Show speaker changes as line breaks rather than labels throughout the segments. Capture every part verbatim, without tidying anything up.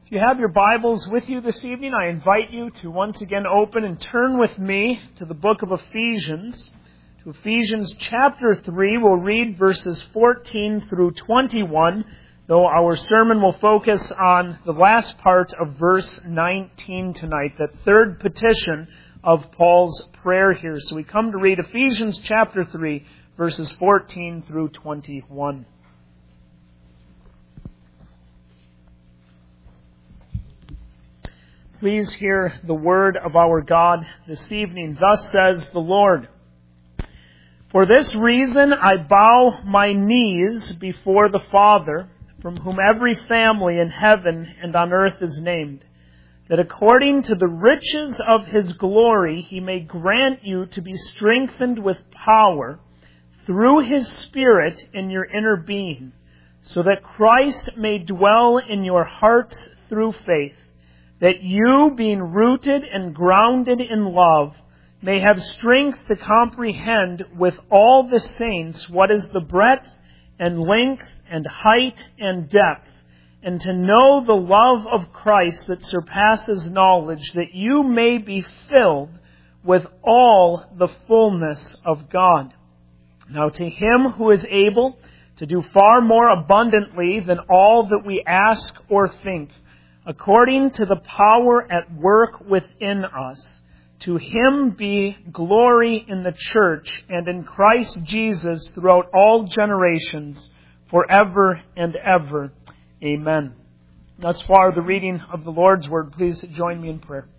If you have your Bibles with you this evening, I invite you to once again open and turn with me to the book of Ephesians. To Ephesians chapter three, we'll read verses fourteen through twenty-one, though our sermon will focus on the last part of verse nineteen tonight, that third petition of Paul's prayer here. So we come to read Ephesians chapter three, verses fourteen through twenty-one. Please hear the word of our God this evening. Thus says the Lord, "For this reason I bow my knees before the Father, from whom every family in heaven and on earth is named, that according to the riches of His glory He may grant you to be strengthened with power through His Spirit in your inner being, so that Christ may dwell in your hearts through faith, that you, being rooted and grounded in love, may have strength to comprehend with all the saints what is the breadth and length and height and depth, and to know the love of Christ that surpasses knowledge, that you may be filled with all the fullness of God. Now to Him who is able to do far more abundantly than all that we ask or think, according to the power at work within us, to Him be glory in the church and in Christ Jesus throughout all generations, forever and ever. Amen." Thus far, the reading of the Lord's Word. Please join me in prayer.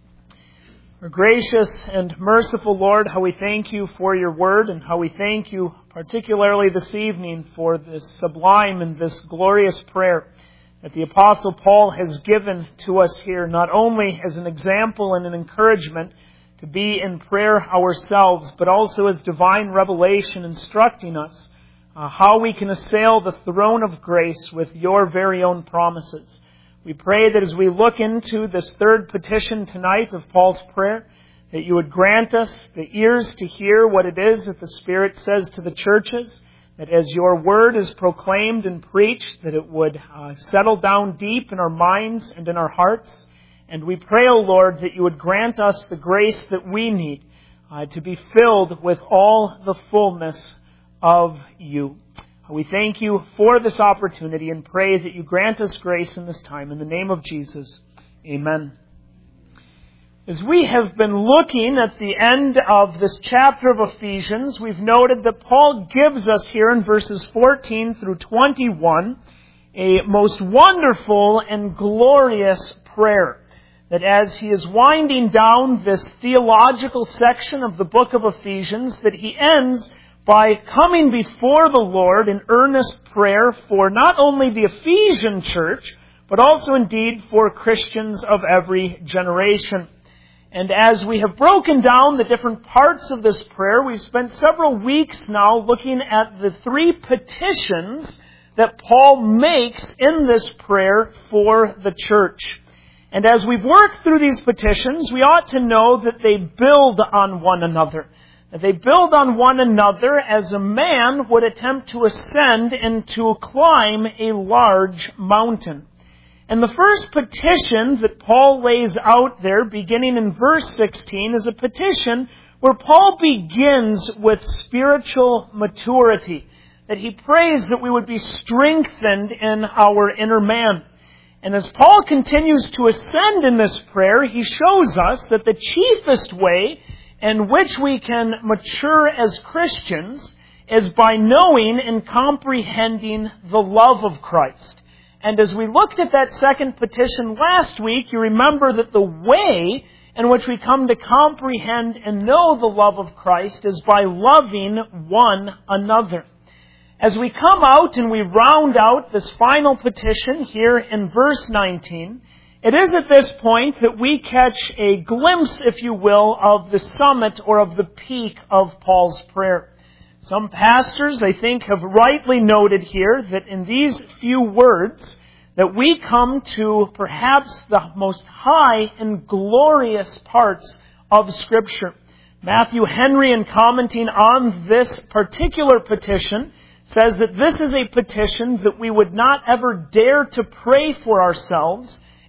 Our gracious and merciful Lord, how we thank You for Your Word, and how we thank You particularly this evening for this sublime and this glorious prayer that the Apostle Paul has given to us here, not only as an example and an encouragement to be in prayer ourselves, but also as divine revelation instructing us uh, how we can assail the throne of grace with Your very own promises. We pray that as we look into this third petition tonight of Paul's prayer, that You would grant us the ears to hear what it is that the Spirit says to the churches, that as Your Word is proclaimed and preached, that it would uh, settle down deep in our minds and in our hearts. And we pray, O Lord, that You would grant us the grace that we need uh, to be filled with all the fullness of You. We thank You for this opportunity and pray that You grant us grace in this time. In the name of Jesus, amen. As we have been looking at the end of this chapter of Ephesians, we've noted that Paul gives us here in verses fourteen through twenty-one a most wonderful and glorious prayer. That as he is winding down this theological section of the book of Ephesians, that he ends by coming before the Lord in earnest prayer for not only the Ephesian church, but also indeed for Christians of every generation. And as we have broken down the different parts of this prayer, we've spent several weeks now looking at the three petitions that Paul makes in this prayer for the church. And as we've worked through these petitions, we ought to know that they build on one another. That they build on one another as a man would attempt to ascend and to climb a large mountain. And the first petition that Paul lays out there, beginning in verse sixteen, is a petition where Paul begins with spiritual maturity. That he prays that we would be strengthened in our inner man. And as Paul continues to ascend in this prayer, he shows us that the chiefest way in which we can mature as Christians is by knowing and comprehending the love of Christ. And as we looked at that second petition last week, you remember that the way in which we come to comprehend and know the love of Christ is by loving one another. As we come out and we round out this final petition here in verse nineteen, it is at this point that we catch a glimpse, if you will, of the summit or of the peak of Paul's prayer. Some pastors, I think, have rightly noted here that in these few words that we come to perhaps the most high and glorious parts of Scripture. Matthew Henry, in commenting on this particular petition, says that this is a petition that we would not ever dare to pray for ourselves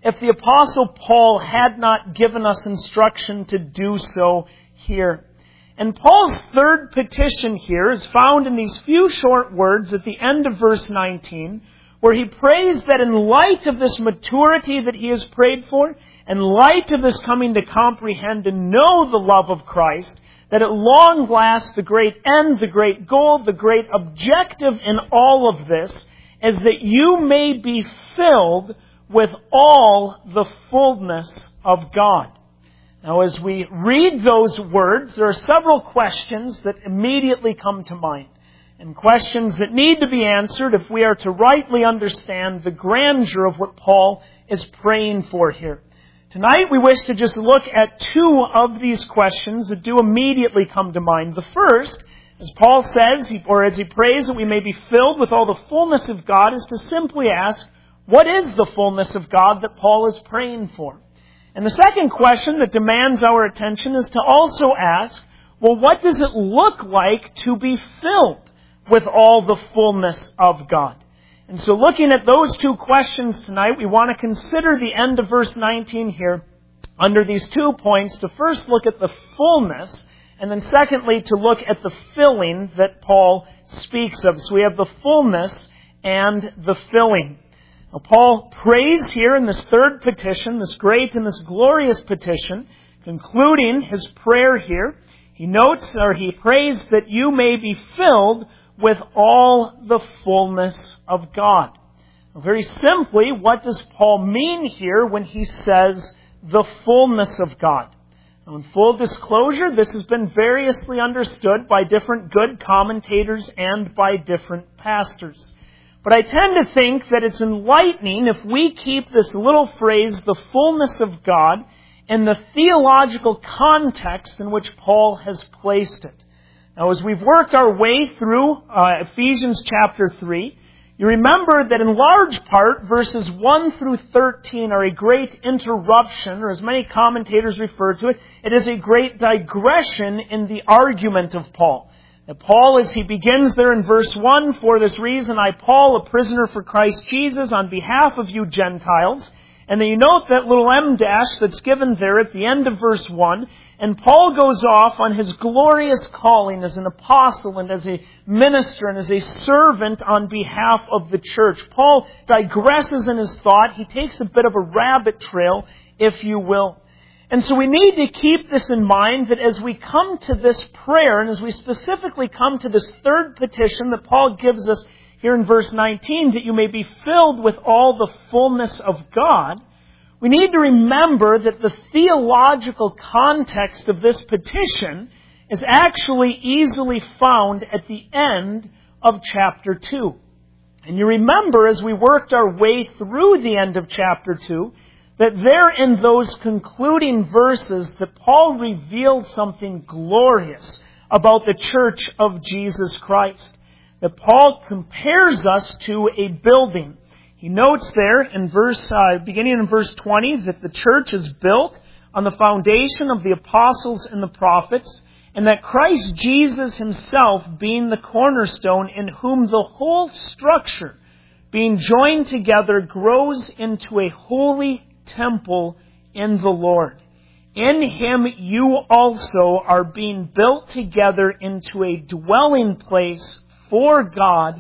if the Apostle Paul had not given us instruction to do so here. And Paul's third petition here is found in these few short words at the end of verse nineteen, where he prays that in light of this maturity that he has prayed for, in light of this coming to comprehend and know the love of Christ, that at long last the great end, the great goal, the great objective in all of this is that you may be filled with all the fullness of God. Now, as we read those words, there are several questions that immediately come to mind, and questions that need to be answered if we are to rightly understand the grandeur of what Paul is praying for here. Tonight, we wish to just look at two of these questions that do immediately come to mind. The first, as Paul says, or as he prays that we may be filled with all the fullness of God, is to simply ask, what is the fullness of God that Paul is praying for? And the second question that demands our attention is to also ask, well, what does it look like to be filled with all the fullness of God? And so looking at those two questions tonight, we want to consider the end of verse nineteen here under these two points. To first look at the fullness, and then secondly to look at the filling that Paul speaks of. So we have the fullness and the filling. Now, Paul prays here in this third petition, this great and this glorious petition, concluding his prayer here. He notes, or he prays that you may be filled with all the fullness of God. Now, very simply, what does Paul mean here when he says the fullness of God? Now, in full disclosure, this has been variously understood by different good commentators and by different pastors. But I tend to think that it's enlightening if we keep this little phrase, the fullness of God, in the theological context in which Paul has placed it. Now, as we've worked our way through uh, Ephesians chapter three, you remember that in large part, verses one through thirteen are a great interruption, or as many commentators refer to it, it is a great digression in the argument of Paul. That Paul, as he begins there in verse one, for this reason I, Paul, a prisoner for Christ Jesus, on behalf of you Gentiles. And then you note that little em dash that's given there at the end of verse one. And Paul goes off on his glorious calling as an apostle and as a minister and as a servant on behalf of the church. Paul digresses in his thought. He takes a bit of a rabbit trail, if you will. And so we need to keep this in mind, that as we come to this prayer, and as we specifically come to this third petition that Paul gives us here in verse nineteen, that you may be filled with all the fullness of God, we need to remember that the theological context of this petition is actually easily found at the end of chapter two. And you remember, as we worked our way through the end of chapter two, that there in those concluding verses that Paul revealed something glorious about the church of Jesus Christ. That Paul compares us to a building. He notes there in verse, uh, beginning in verse twenty, that the church is built on the foundation of the apostles and the prophets, and that Christ Jesus himself being the cornerstone, in whom the whole structure, being joined together, grows into a holy temple in the Lord. In Him you also are being built together into a dwelling place for God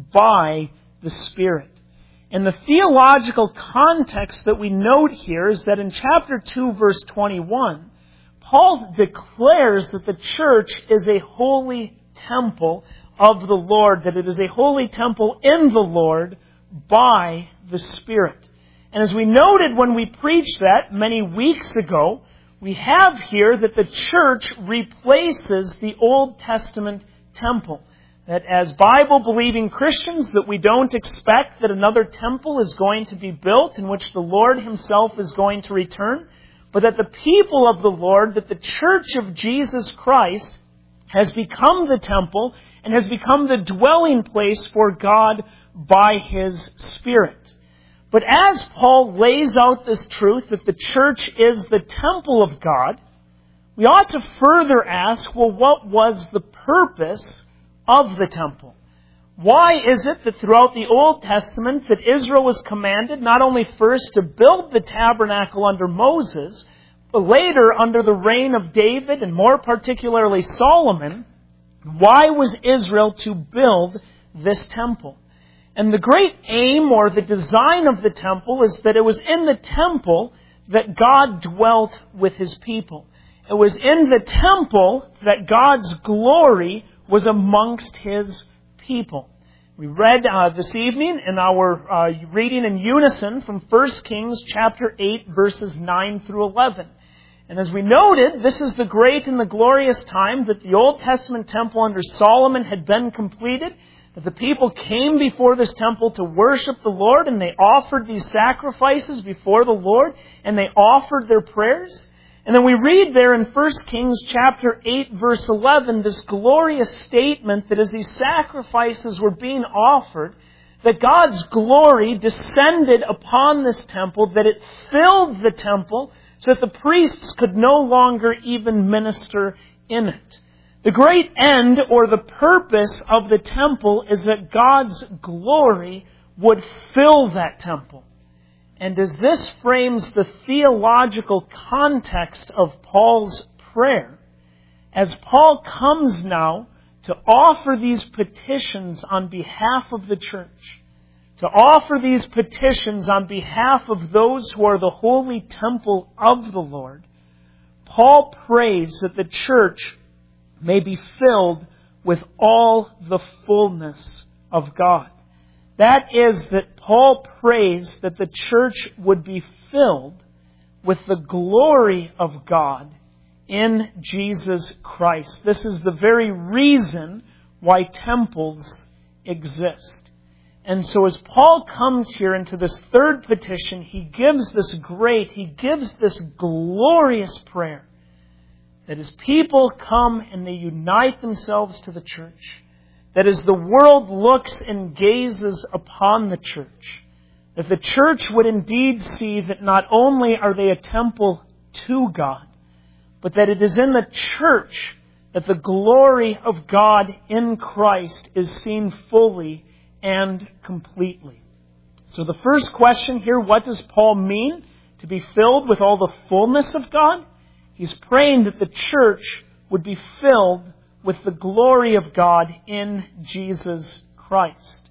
by the Spirit. And the theological context that we note here is that in chapter two, verse twenty-one, Paul declares that the church is a holy temple of the Lord, that it is a holy temple in the Lord by the Spirit. And as we noted when we preached that many weeks ago, we have here that the church replaces the Old Testament temple. That as Bible-believing Christians, that we don't expect that another temple is going to be built in which the Lord Himself is going to return, but that the people of the Lord, that the church of Jesus Christ has become the temple and has become the dwelling place for God by His Spirit. But as Paul lays out this truth that the church is the temple of God, we ought to further ask, well, what was the purpose of the temple? Why is it that throughout the Old Testament that Israel was commanded not only first to build the tabernacle under Moses, but later under the reign of David and more particularly Solomon, why was Israel to build this temple? And the great aim or the design of the temple is that it was in the temple that God dwelt with His people. It was in the temple that God's glory was amongst His people. We read uh, this evening in our uh, reading in unison from First Kings chapter eight, verses nine through eleven. And as we noted, this is the great and the glorious time that the Old Testament temple under Solomon had been completed, that the people came before this temple to worship the Lord, and they offered these sacrifices before the Lord, and they offered their prayers. And then we read there in First Kings chapter eight, verse eleven, this glorious statement that as these sacrifices were being offered, that God's glory descended upon this temple, that it filled the temple, so that the priests could no longer even minister in it. The great end or the purpose of the temple is that God's glory would fill that temple. And as this frames the theological context of Paul's prayer, as Paul comes now to offer these petitions on behalf of the church, to offer these petitions on behalf of those who are the holy temple of the Lord, Paul prays that the church may be filled with all the fullness of God. That is, that Paul prays that the church would be filled with the glory of God in Jesus Christ. This is the very reason why temples exist. And so as Paul comes here into this third petition, he gives this great, he gives this glorious prayer that as people come and they unite themselves to the church, that as the world looks and gazes upon the church, that the church would indeed see that not only are they a temple to God, but that it is in the church that the glory of God in Christ is seen fully and completely. So the first question here, what does Paul mean to be filled with all the fullness of God? He's praying that the church would be filled with the glory of God in Jesus Christ.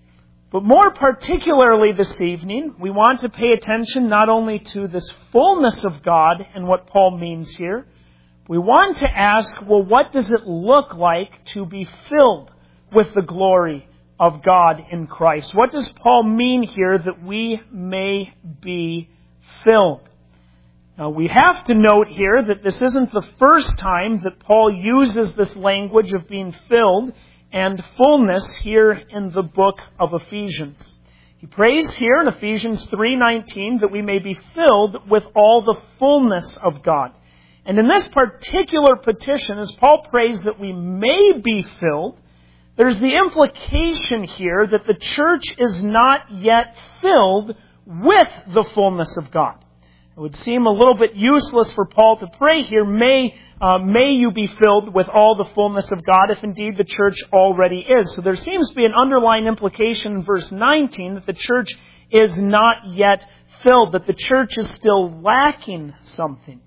But more particularly this evening, we want to pay attention not only to this fullness of God and what Paul means here, we want to ask, well, what does it look like to be filled with the glory of God in Christ? What does Paul mean here that we may be filled? Now, we have to note here that this isn't the first time that Paul uses this language of being filled and fullness here in the book of Ephesians. He prays here in Ephesians three nineteen that we may be filled with all the fullness of God. And in this particular petition, as Paul prays that we may be filled, there's the implication here that the church is not yet filled with the fullness of God. It would seem a little bit useless for Paul to pray here, may, uh, may you be filled with all the fullness of God, if indeed the church already is. So there seems to be an underlying implication in verse nineteen that the church is not yet filled, that the church is still lacking something.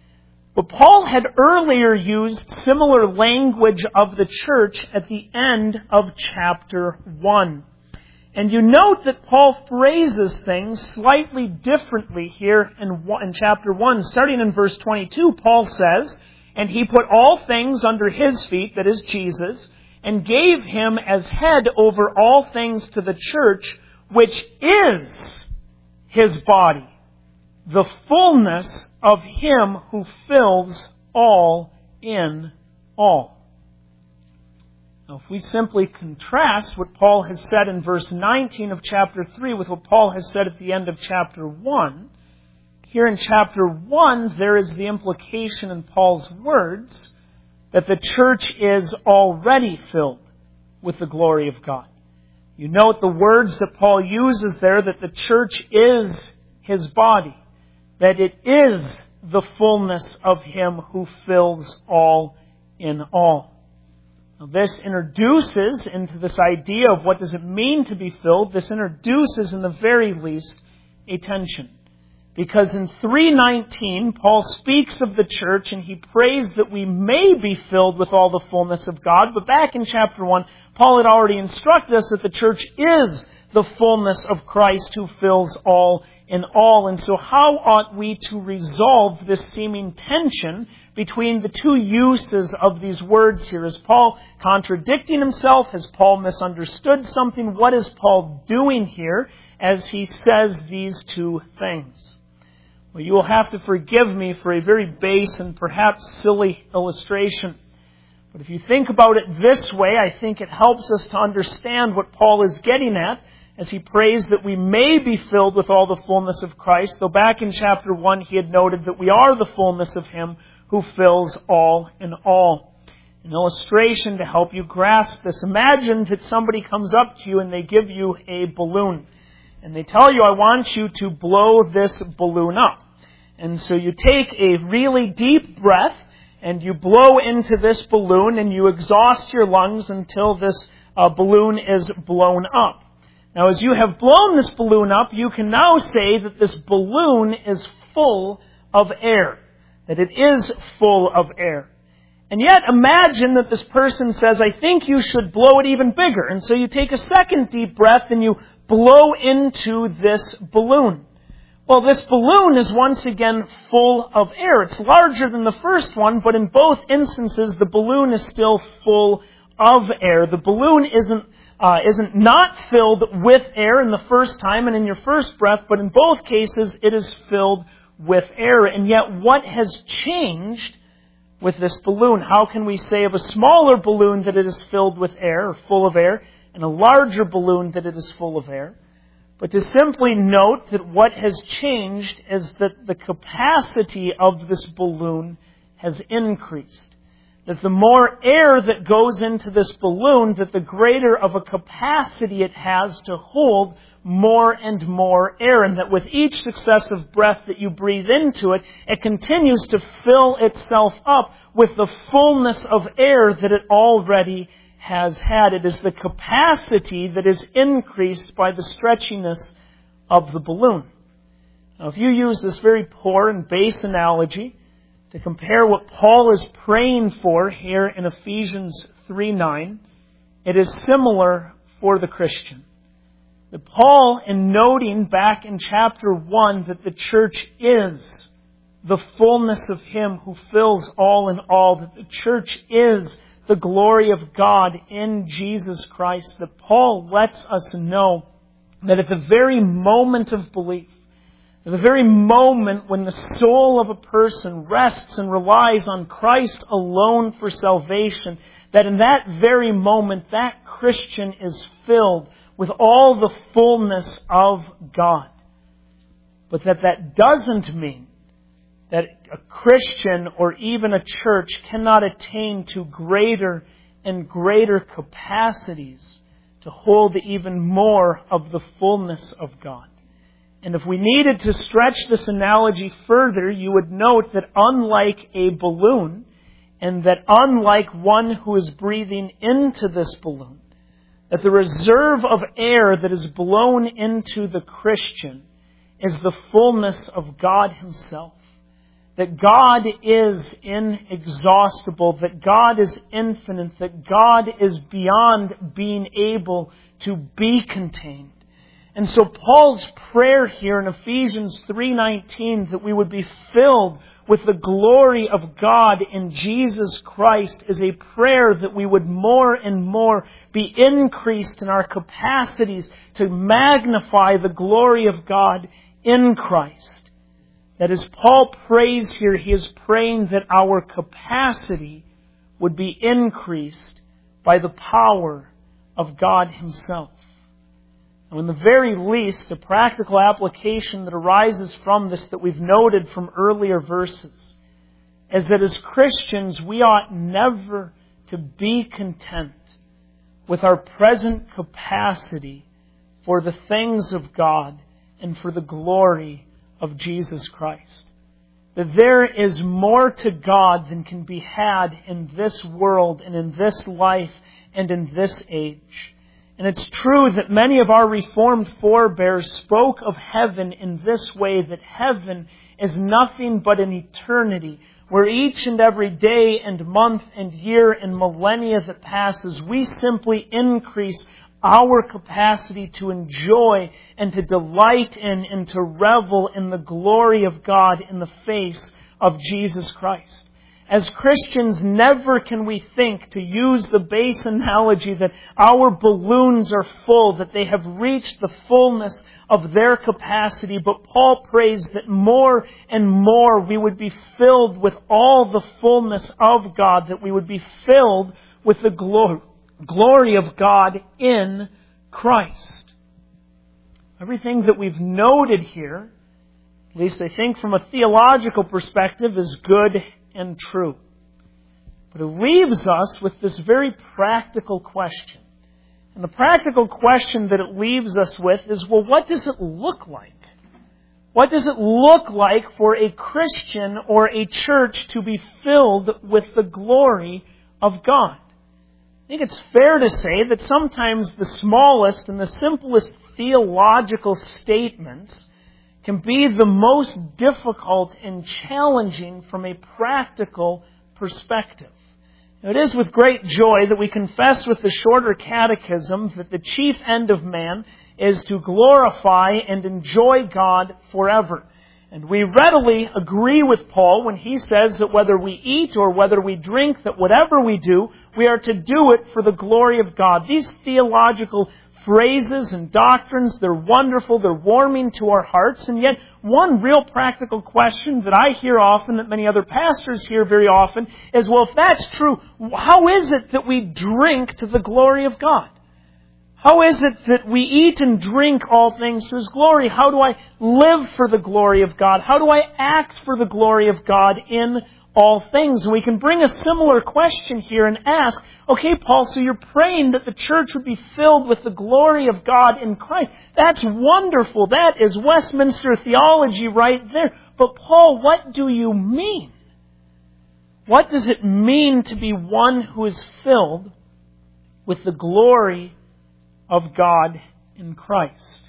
But Paul had earlier used similar language of the church at the end of chapter one. And you note that Paul phrases things slightly differently here in, in chapter one. Starting in verse twenty-two, Paul says, "And he put all things under his feet," that is Jesus, "and gave him as head over all things to the church, which is his body, the fullness of him who fills all in all." Now, if we simply contrast what Paul has said in verse nineteen of chapter three with what Paul has said at the end of chapter one, here in chapter one there is the implication in Paul's words that the church is already filled with the glory of God. You note the words that Paul uses there, that the church is his body, that it is the fullness of him who fills all in all. Now, this introduces into this idea of what does it mean to be filled, this introduces in the very least a tension. Because in three nineteen, Paul speaks of the church and he prays that we may be filled with all the fullness of God. But back in chapter one, Paul had already instructed us that the church is the fullness of Christ who fills all in all. And so how ought we to resolve this seeming tension between the two uses of these words here? Is Paul contradicting himself? Has Paul misunderstood something? What is Paul doing here as he says these two things? Well, you will have to forgive me for a very base and perhaps silly illustration. But if you think about it this way, I think it helps us to understand what Paul is getting at as he prays that we may be filled with all the fullness of Christ, though back in chapter one he had noted that we are the fullness of Him who fills all in all. An illustration to help you grasp this. Imagine that somebody comes up to you and they give you a balloon. And they tell you, I want you to blow this balloon up. And so you take a really deep breath and you blow into this balloon and you exhaust your lungs until this uh, balloon is blown up. Now, as you have blown this balloon up, you can now say that this balloon is full of air. That it is full of air. And yet, imagine that this person says, I think you should blow it even bigger. And so you take a second deep breath and you blow into this balloon. Well, this balloon is once again full of air. It's larger than the first one, but in both instances, the balloon is still full of air. The balloon isn't Uh, isn't not filled with air in the first time and in your first breath, but in both cases it is filled with air. And yet what has changed with this balloon? How can we say of a smaller balloon that it is filled with air, or full of air, and a larger balloon that it is full of air? But to simply note that what has changed is that the capacity of this balloon has increased. That the more air that goes into this balloon, that the greater of a capacity it has to hold more and more air. And that with each successive breath that you breathe into it, it continues to fill itself up with the fullness of air that it already has had. It is the capacity that is increased by the stretchiness of the balloon. Now, if you use this very poor and base analogy to compare what Paul is praying for here in Ephesians three nine, it is similar for the Christian. That Paul, in noting back in chapter one that the church is the fullness of Him who fills all in all, that the church is the glory of God in Jesus Christ, that Paul lets us know that at the very moment of belief, at the very moment when the soul of a person rests and relies on Christ alone for salvation, that in that very moment that Christian is filled with all the fullness of God. But that that doesn't mean that a Christian or even a church cannot attain to greater and greater capacities to hold even more of the fullness of God. And if we needed to stretch this analogy further, you would note that unlike a balloon, and that unlike one who is breathing into this balloon, that the reserve of air that is blown into the Christian is the fullness of God Himself. That God is inexhaustible, that God is infinite, that God is beyond being able to be contained. And so Paul's prayer here in Ephesians three nineteen, that we would be filled with the glory of God in Jesus Christ, is a prayer that we would more and more be increased in our capacities to magnify the glory of God in Christ. That as Paul prays here, he is praying that our capacity would be increased by the power of God Himself. And in the very least, the practical application that arises from this that we've noted from earlier verses is that as Christians, we ought never to be content with our present capacity for the things of God and for the glory of Jesus Christ. that there is more to God than can be had in this world and in this life and in this age. And it's true that many of our Reformed forebears spoke of heaven in this way, that heaven is nothing but an eternity, where each and every day and month and year and millennia that passes, we simply increase our capacity to enjoy and to delight in and to revel in the glory of God in the face of Jesus Christ. As Christians, never can we think, to use the base analogy, that our balloons are full, that they have reached the fullness of their capacity. But Paul prays that more and more we would be filled with all the fullness of God, that we would be filled with the glory, glory of God in Christ. Everything that we've noted here, at least I think from a theological perspective, is good and true. But it leaves us with this very practical question. And the practical question that it leaves us with is, well, what does it look like? What does it look like for a Christian or a church to be filled with the glory of God? I think it's fair to say that sometimes the smallest and the simplest theological statements can be the most difficult and challenging from a practical perspective. Now, it is with great joy that we confess with the shorter catechism that the chief end of man is to glorify and enjoy God forever. And we readily agree with Paul when he says that whether we eat or whether we drink, that whatever we do, we are to do it for the glory of God. These theological phrases and doctrines, they're wonderful, they're warming to our hearts, and yet one real practical question that I hear often, that many other pastors hear very often, is, well, if that's true, how is it that we drink to the glory of God? How is it that we eat and drink all things to His glory? How do I live for the glory of God? How do I act for the glory of God in all things? And we can bring a similar question here and ask, okay, Paul, so you're praying that the church would be filled with the glory of God in Christ. That's wonderful. That is Westminster theology right there. But Paul, what do you mean? What does it mean to be one who is filled with the glory of God in Christ?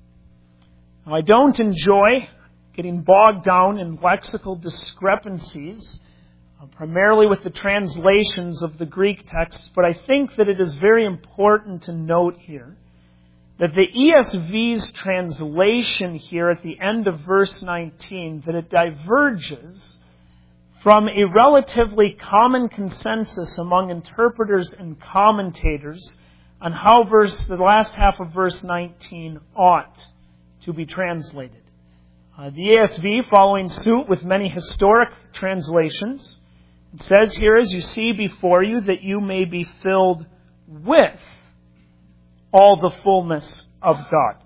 Now, I don't enjoy getting bogged down in lexical discrepancies, uh, primarily with the translations of the Greek texts, but I think that it is very important to note here that the E S V's translation here at the end of verse nineteen, that it diverges from a relatively common consensus among interpreters and commentators on how verse, the last half of verse nineteen ought to be translated. Uh, the E S V, following suit with many historic translations, it says here, as you see before you, that you may be filled with all the fullness of God.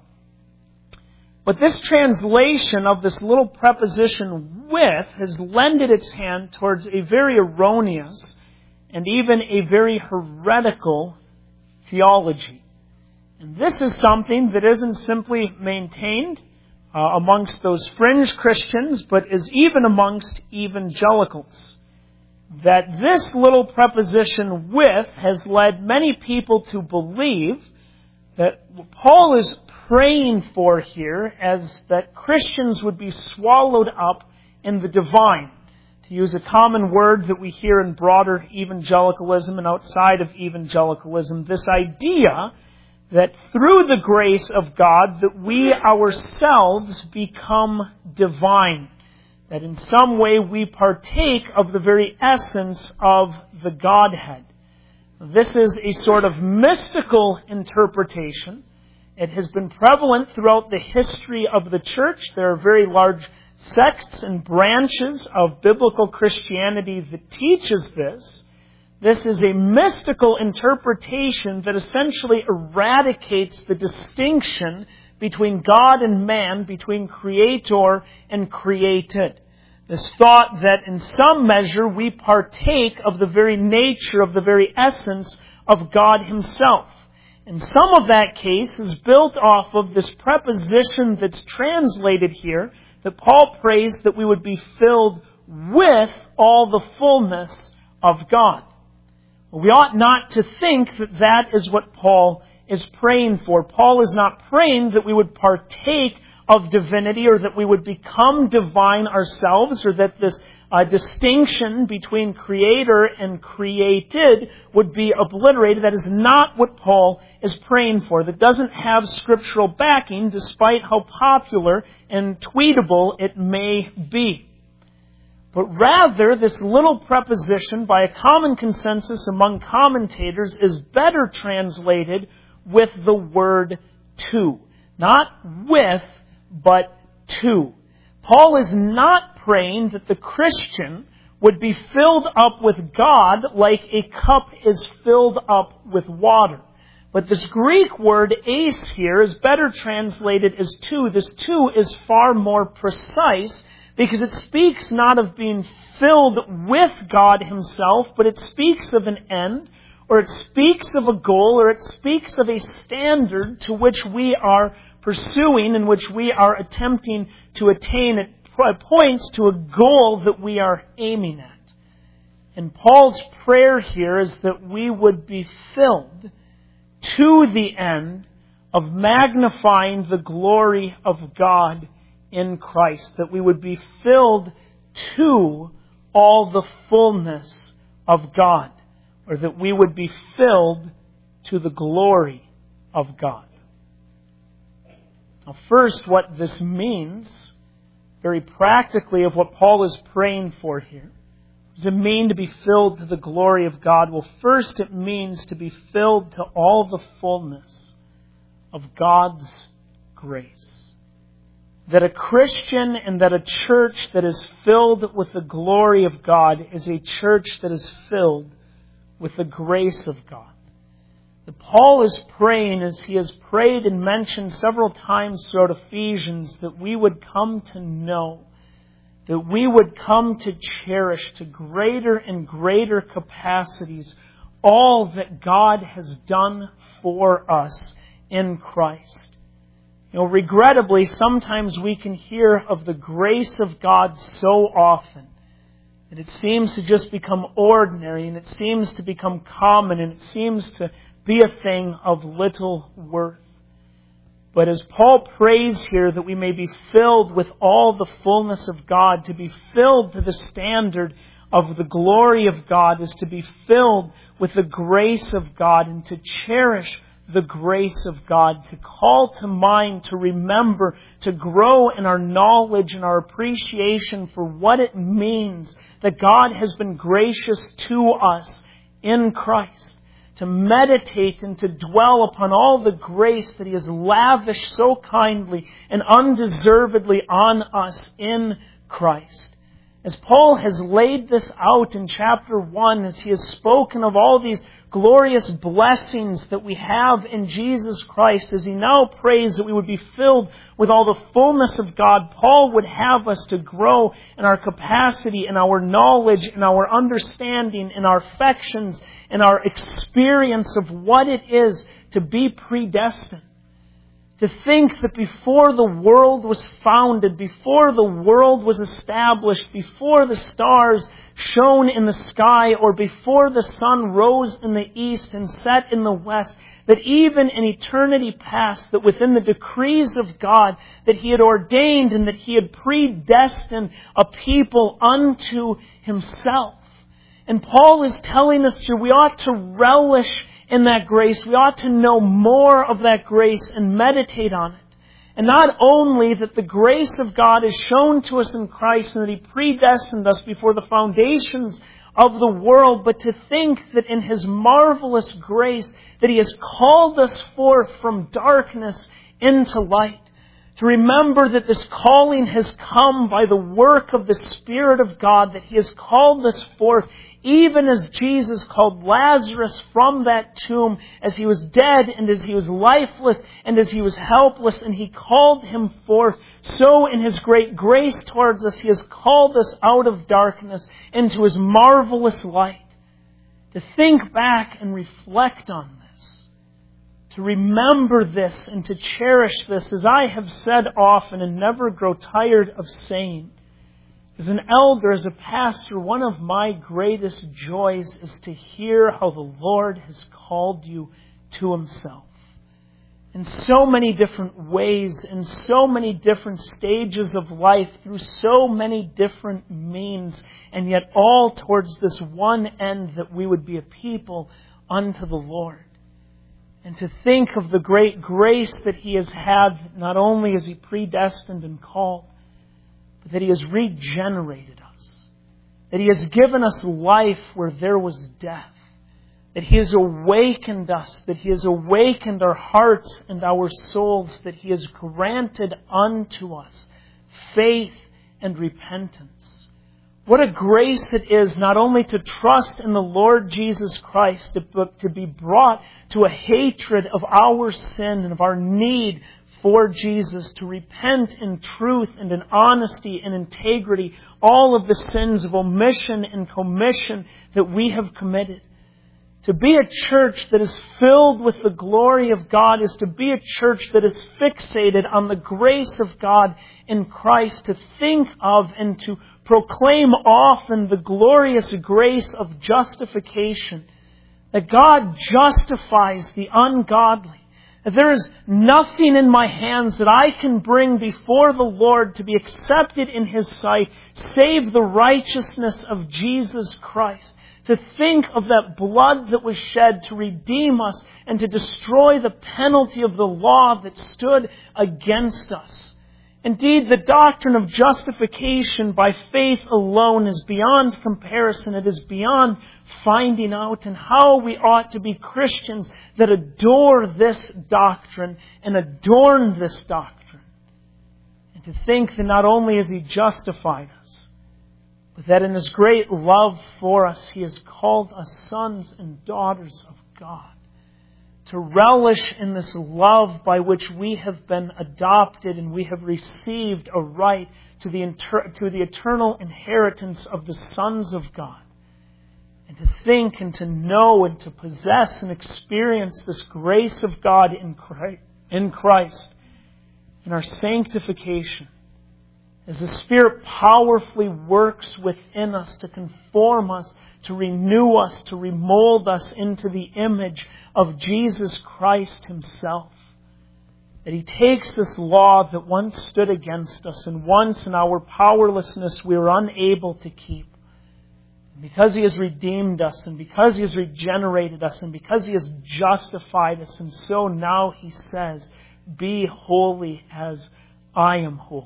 But this translation of this little preposition with has lended its hand towards a very erroneous and even a very heretical theology. And this is something that isn't simply maintained Uh, amongst those fringe Christians, but is even amongst evangelicals. That this little preposition with has led many people to believe that what Paul is praying for here is that Christians would be swallowed up in the divine. To use a common word that we hear in broader evangelicalism and outside of evangelicalism, this idea that through the grace of God, that we ourselves become divine. That in some way we partake of the very essence of the Godhead. This is a sort of mystical interpretation. It has been prevalent throughout the history of the church. There are very large sects and branches of biblical Christianity that teaches this. This is a mystical interpretation that essentially eradicates the distinction between God and man, between creator and created. This thought that in some measure we partake of the very nature, of the very essence of God Himself. And some of that case is built off of this preposition that's translated here that Paul prays that we would be filled with all the fullness of God. We ought not to think that that is what Paul is praying for. Paul is not praying that we would partake of divinity or that we would become divine ourselves, or that this uh, distinction between creator and created would be obliterated. That is not what Paul is praying for. That doesn't have scriptural backing, despite how popular and tweetable it may be. But rather, this little preposition, by a common consensus among commentators, is better translated with the word to. Not with, but to. Paul is not praying that the Christian would be filled up with God like a cup is filled up with water. But this Greek word eis here is better translated as to. This to is far more precise, because it speaks not of being filled with God Himself, but it speaks of an end, or it speaks of a goal, or it speaks of a standard to which we are pursuing, in which we are attempting to attain. It points to a goal that we are aiming at. And Paul's prayer here is that we would be filled to the end of magnifying the glory of God in Christ, that we would be filled to all the fullness of God, or that we would be filled to the glory of God. Now, first, what this means, very practically, of what Paul is praying for here. What does it mean to be filled to the glory of God? Well, first, it means to be filled to all the fullness of God's grace. That a Christian and that a church that is filled with the glory of God is a church that is filled with the grace of God. That Paul is praying, as he has prayed and mentioned several times throughout Ephesians, that we would come to know, that we would come to cherish to greater and greater capacities all that God has done for us in Christ. You know, regrettably, sometimes we can hear of the grace of God so often that it seems to just become ordinary, and it seems to become common, and it seems to be a thing of little worth. But as Paul prays here that we may be filled with all the fullness of God, to be filled to the standard of the glory of God is to be filled with the grace of God, and to cherish the grace of God, to call to mind, to remember, to grow in our knowledge and our appreciation for what it means that God has been gracious to us in Christ. To meditate and to dwell upon all the grace that He has lavished so kindly and undeservedly on us in Christ. As Paul has laid this out in chapter one, as he has spoken of all these glorious blessings that we have in Jesus Christ, as he now prays that we would be filled with all the fullness of God, Paul would have us to grow in our capacity, in our knowledge, in our understanding, in our affections, in our experience of what it is to be predestined. To think that before the world was founded, before the world was established, before the stars shone in the sky, or before the sun rose in the east and set in the west, that even in eternity past, that within the decrees of God, that He had ordained and that He had predestined a people unto Himself. And Paul is telling us here we ought to relish in that grace. We ought to know more of that grace and meditate on it. And not only that the grace of God is shown to us in Christ and that He predestined us before the foundations of the world, but to think that in His marvelous grace that He has called us forth from darkness into light. To remember that this calling has come by the work of the Spirit of God, that He has called us forth, even as Jesus called Lazarus from that tomb, as he was dead and as he was lifeless and as he was helpless, and He called him forth. So in His great grace towards us, He has called us out of darkness into His marvelous light. To think back and reflect on this, to remember this and to cherish this, as I have said often and never grow tired of saying. As an elder, as a pastor, one of my greatest joys is to hear how the Lord has called you to Himself. In so many different ways, in so many different stages of life, through so many different means, and yet all towards this one end, that we would be a people unto the Lord. And to think of the great grace that He has had, not only as He predestined and called, but that He has regenerated us. That He has given us life where there was death. That He has awakened us. That He has awakened our hearts and our souls. That He has granted unto us faith and repentance. What a grace it is not only to trust in the Lord Jesus Christ, but to be brought to a hatred of our sin and of our need for Jesus, to repent in truth and in honesty and integrity all of the sins of omission and commission that we have committed. To be a church that is filled with the glory of God is to be a church that is fixated on the grace of God in Christ, to think of and to proclaim often the glorious grace of justification, that God justifies the ungodly. That there is nothing in my hands that I can bring before the Lord to be accepted in His sight, save the righteousness of Jesus Christ. To think of that blood that was shed to redeem us and to destroy the penalty of the law that stood against us. Indeed, the doctrine of justification by faith alone is beyond comparison. It is beyond finding out, and how we ought to be Christians that adore this doctrine and adorn this doctrine. And to think that not only has He justified us, but that in His great love for us, He has called us sons and daughters of God. To relish in this love by which we have been adopted and we have received a right to the, inter- to the eternal inheritance of the sons of God. And to think and to know and to possess and experience this grace of God in Christ, in Christ, in our sanctification. As the Spirit powerfully works within us to conform us, to renew us, to remold us into the image of Jesus Christ Himself. That He takes this law that once stood against us, and once in our powerlessness we were unable to keep. And because He has redeemed us, and because He has regenerated us, and because He has justified us, and so now He says, "Be holy as I am holy."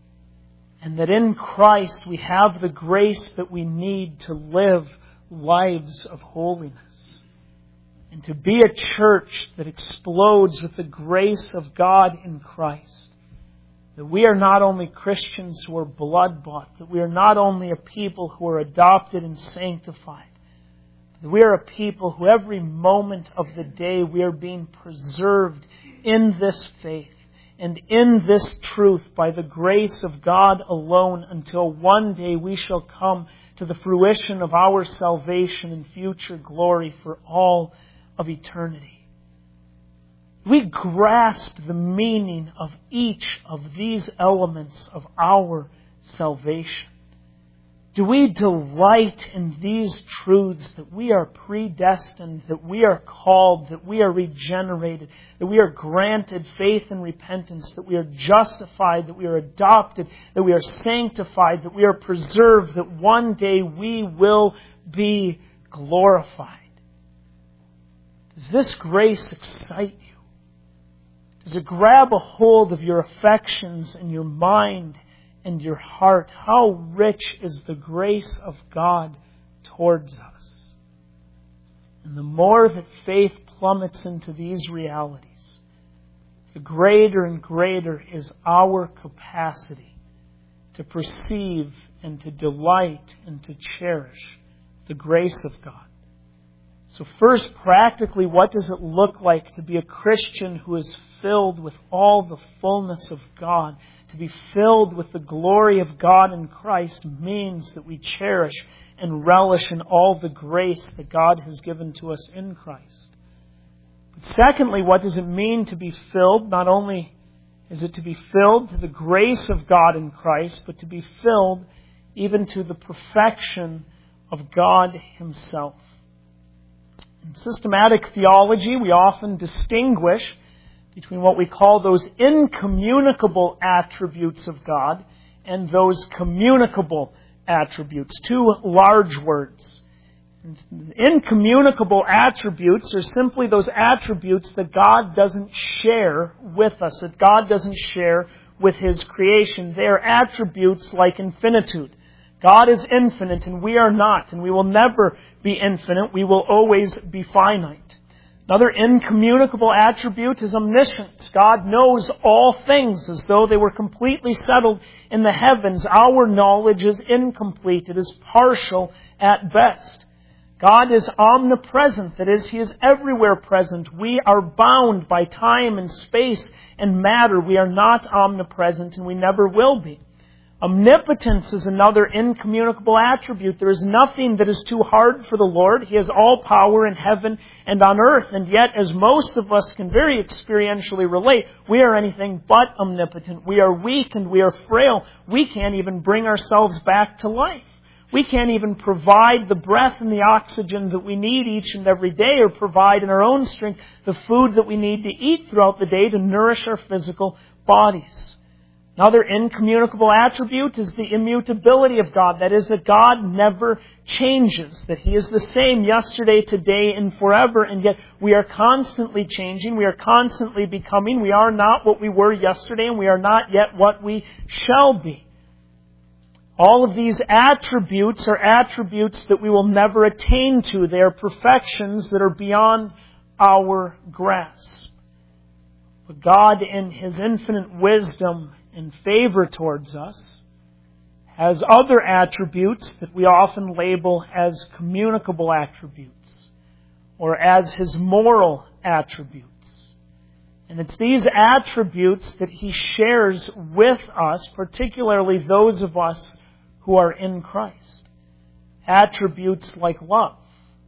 And that in Christ we have the grace that we need to live lives of holiness. And to be a church that explodes with the grace of God in Christ. That we are not only Christians who are blood-bought. That we are not only a people who are adopted and sanctified. That we are a people who every moment of the day we are being preserved in this faith. And in this truth, by the grace of God alone, until one day we shall come to the fruition of our salvation and future glory for all of eternity. We grasp the meaning of each of these elements of our salvation. Do we delight in these truths that we are predestined, that we are called, that we are regenerated, that we are granted faith and repentance, that we are justified, that we are adopted, that we are sanctified, that we are preserved, that one day we will be glorified? Does this grace excite you? Does it grab a hold of your affections and your mind and your heart? How rich is the grace of God towards us. And the more that faith plummets into these realities, the greater and greater is our capacity to perceive and to delight and to cherish the grace of God. So first, practically, what does it look like to be a Christian who is filled with all the fullness of God? To be filled with the glory of God in Christ means that we cherish and relish in all the grace that God has given to us in Christ. But secondly, what does it mean to be filled? Not only is it to be filled to the grace of God in Christ, but to be filled even to the perfection of God Himself. In systematic theology, we often distinguish between what we call those incommunicable attributes of God and those communicable attributes. Two large words. Incommunicable attributes are simply those attributes that God doesn't share with us, that God doesn't share with His creation. They are attributes like infinitude. God is infinite and we are not, and we will never be infinite. We will always be finite. Another incommunicable attribute is omniscience. God knows all things as though they were completely settled in the heavens. Our knowledge is incomplete. It is partial at best. God is omnipresent. That is, He is everywhere present. We are bound by time and space and matter. We are not omnipresent and we never will be. Omnipotence is another incommunicable attribute. There is nothing that is too hard for the Lord. He has all power in heaven and on earth. And yet, as most of us can very experientially relate, we are anything but omnipotent. We are weak and we are frail. We can't even bring ourselves back to life. We can't even provide the breath and the oxygen that we need each and every day, or provide in our own strength the food that we need to eat throughout the day to nourish our physical bodies. Another incommunicable attribute is the immutability of God. That is, that God never changes. That He is the same yesterday, today, and forever. And yet we are constantly changing. We are constantly becoming. We are not what we were yesterday, and we are not yet what we shall be. All of these attributes are attributes that we will never attain to. They are perfections that are beyond our grasp. But God, in His infinite wisdom and favor towards us, has other attributes that we often label as communicable attributes, or as His moral attributes. And it's these attributes that He shares with us, particularly those of us who are in Christ. Attributes like love.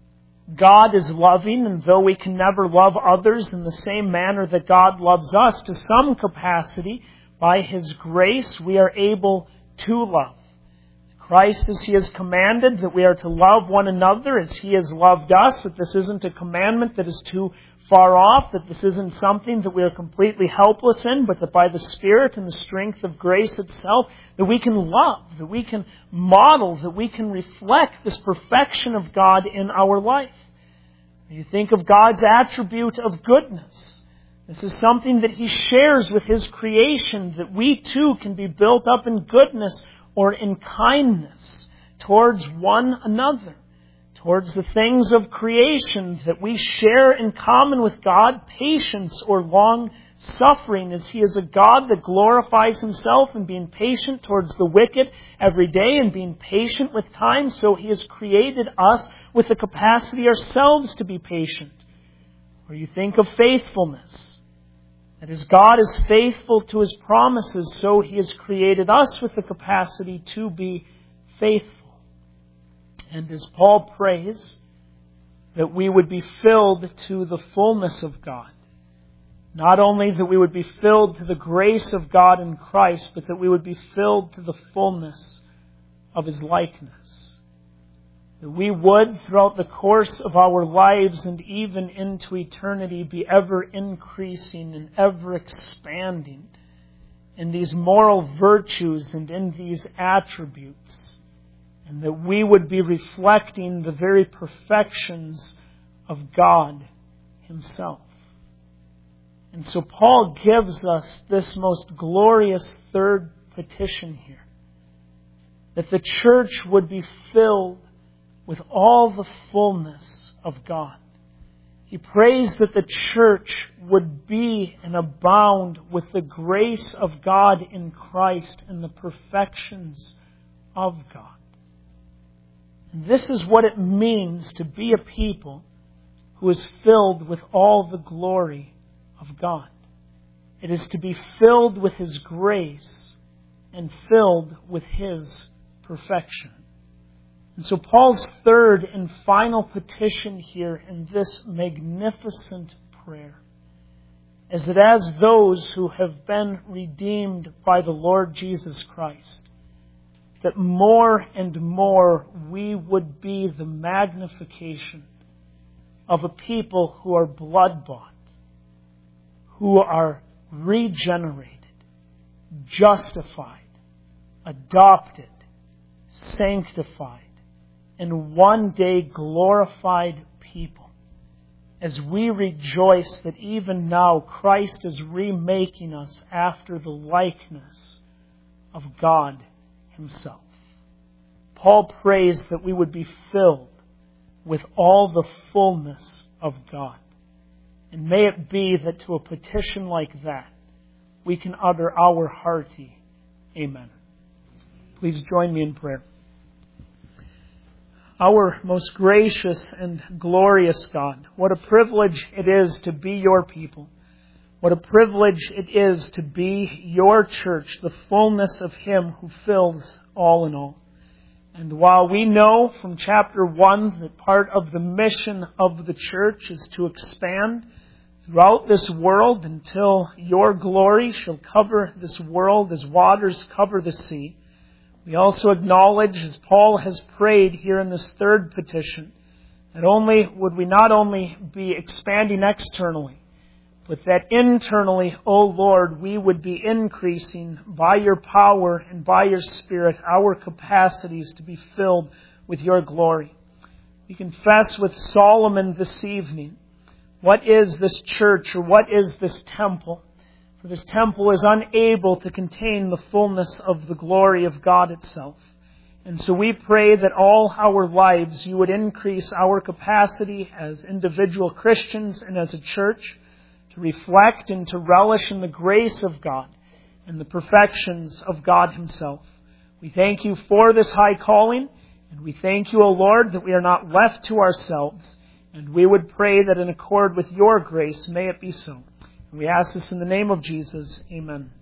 God is loving, and though we can never love others in the same manner that God loves us, to some capacity, by His grace, we are able to love. Christ, as He has commanded, that we are to love one another as He has loved us, that this isn't a commandment that is too far off, that this isn't something that we are completely helpless in, but that by the Spirit and the strength of grace itself, that we can love, that we can model, that we can reflect this perfection of God in our life. You think of God's attribute of goodness. This is something that He shares with His creation, that we too can be built up in goodness or in kindness towards one another, towards the things of creation, that we share in common with God patience or long suffering, as He is a God that glorifies Himself in being patient towards the wicked every day and being patient with time. So He has created us with the capacity ourselves to be patient. Or you think of faithfulness. That as God is faithful to His promises, so He has created us with the capacity to be faithful. And as Paul prays, that we would be filled to the fullness of God. Not only that we would be filled to the grace of God in Christ, but that we would be filled to the fullness of His likeness. That we would, throughout the course of our lives and even into eternity, be ever increasing and ever expanding in these moral virtues and in these attributes. And that we would be reflecting the very perfections of God Himself. And so Paul gives us this most glorious third petition here. That the church would be filled with all the fullness of God. He prays that the church would be and abound with the grace of God in Christ and the perfections of God. And this is what it means to be a people who is filled with all the glory of God. It is to be filled with His grace and filled with His perfection. And so Paul's third and final petition here in this magnificent prayer is that as those who have been redeemed by the Lord Jesus Christ, that more and more we would be the magnification of a people who are blood-bought, who are regenerated, justified, adopted, sanctified, and one day glorified people. As we rejoice that even now Christ is remaking us after the likeness of God Himself. Paul prays that we would be filled with all the fullness of God. And may it be that to a petition like that, we can utter our hearty Amen. Please join me in prayer. Our most gracious and glorious God, what a privilege it is to be your people. What a privilege it is to be your church, the fullness of Him who fills all in all. And while we know from chapter one that part of the mission of the church is to expand throughout this world until your glory shall cover this world as waters cover the sea, we also acknowledge, as Paul has prayed here in this third petition, that only would we not only be expanding externally, but that internally, O Lord, we would be increasing by your power and by your Spirit our capacities to be filled with your glory. We confess with Solomon this evening, what is this church or what is this temple? For this temple is unable to contain the fullness of the glory of God itself. And so we pray that all our lives you would increase our capacity as individual Christians and as a church to reflect and to relish in the grace of God and the perfections of God Himself. We thank you for this high calling, and we thank you, O Lord, that we are not left to ourselves, and we would pray that in accord with your grace, may it be so. And we ask this in the name of Jesus. Amen.